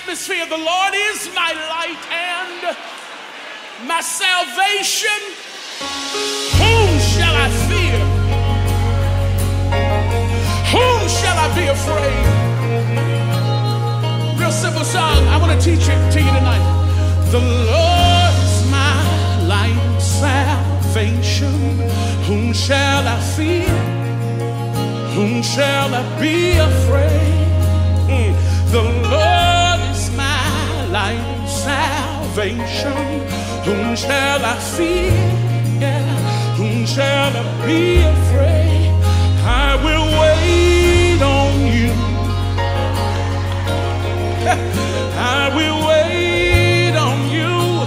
atmosphere. The Lord is my light and my salvation. Whom shall I fear? Whom shall I be afraid? Real simple song. I want to teach it to you tonight. The Lord is my light and salvation. Whom shall I fear? Whom shall I be afraid? The Lord is my light and salvation. Whom shall I fear? Whom shall I be afraid? I will wait on you. I will wait on you.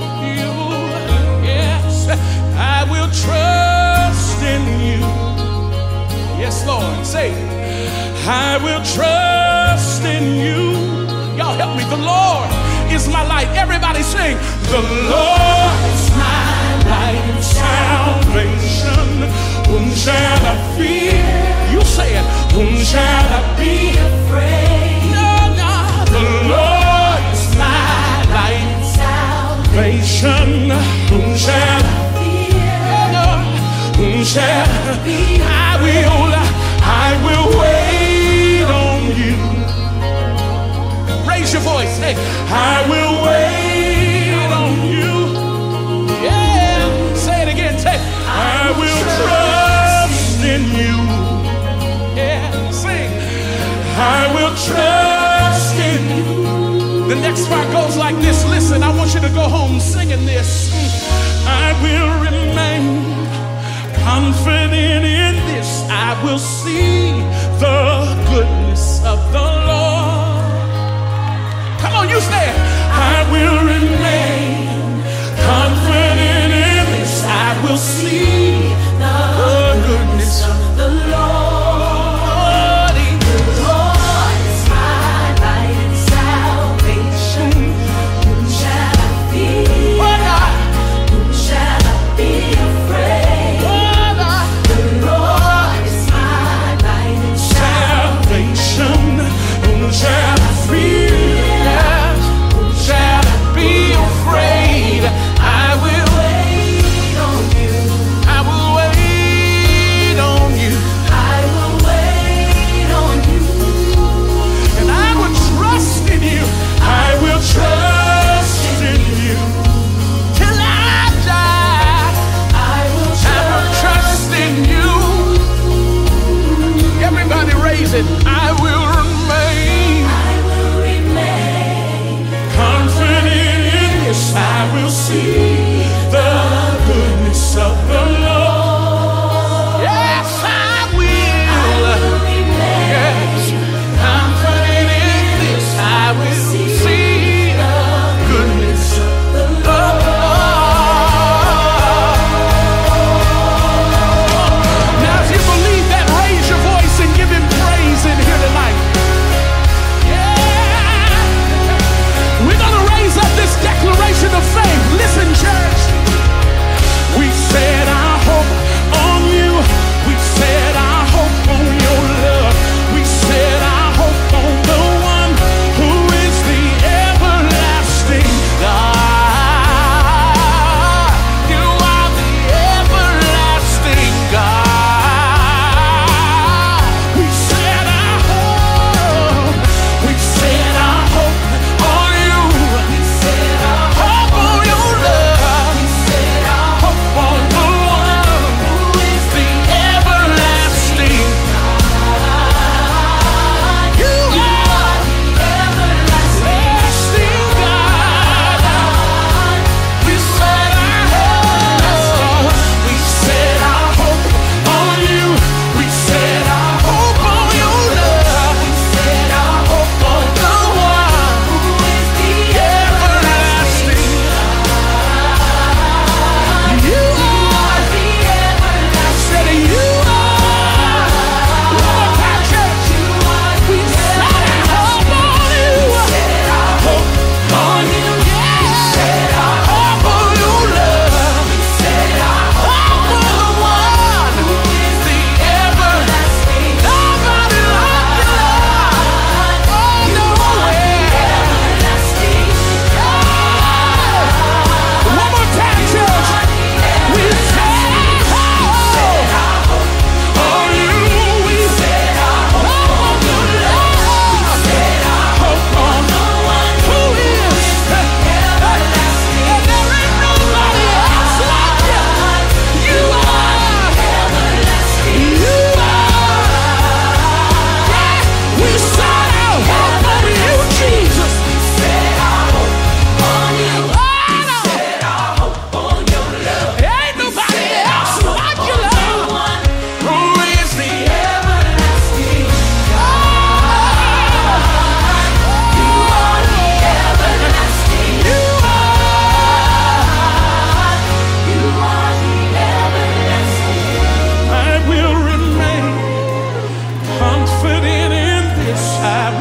Yes, I will trust in you. Yes, Lord, say it. I will trust in you. Y'all help me. The Lord is my light. Everybody sing. The Lord is my light and salvation. Whom shall I fear? You say it. Whom shall I be afraid? No, no. The Lord is my light and salvation. Whom shall I fear? No. Whom shall I be? I will wait on you. Raise your voice. Hey, I will wait on you. Yeah, say it again. Say, I will trust in you. Yeah, sing. I will trust in you. The next part goes like this. Listen, I want you to go home singing this. I will remain confident in this. I will see the goodness of the Lord. Come on, you say it. I will remain confident in this. I will see the goodness of the Lord. The Lord is my light and salvation. Whom shall I fear? Whom shall I be afraid? The Lord is my light and salvation.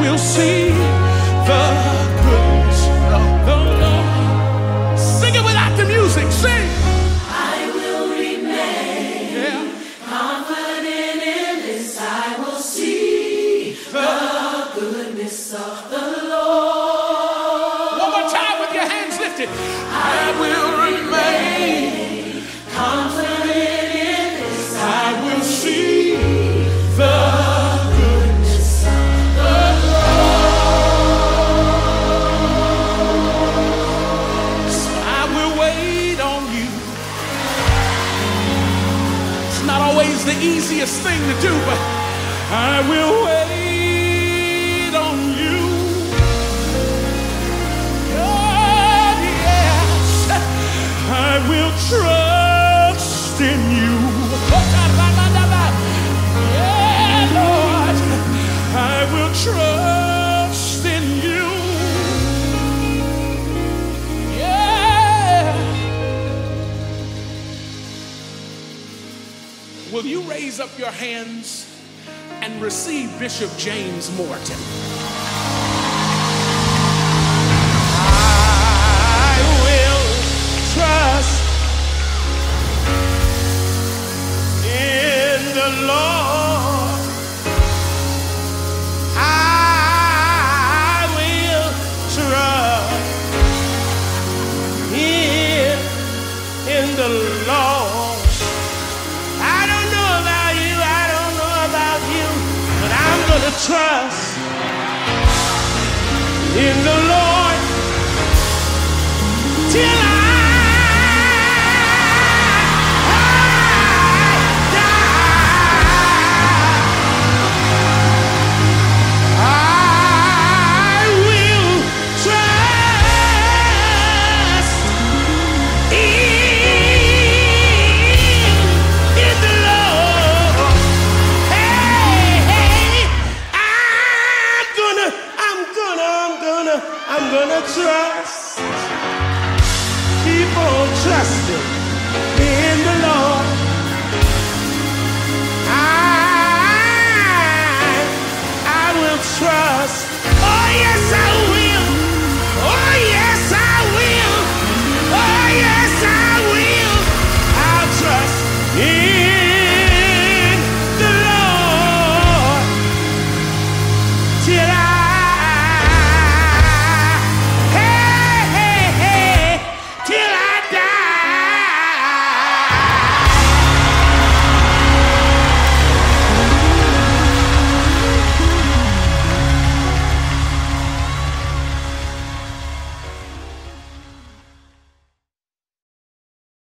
will see the goodness of the Lord. Sing it without the music. Sing. I will remain confident in this. I will see the goodness of the Lord. One more time with your hands lifted. I will remain confident in this. I will see the goodness of the Lord. So I will wait on you. It's not always the easiest thing to do, but I will wait on you. Oh, yes. I will trust in you. Yeah, Lord, I will trust in you. Yeah. Will you raise up your hands and receive Bishop James Morton? I will trust in the Lord. I will trust in the Lord. I don't know about you, I don't know about you, but I'm gonna trust in the Lord till I I'm gonna trust, keep on trusting in the Lord. I will trust, oh yes I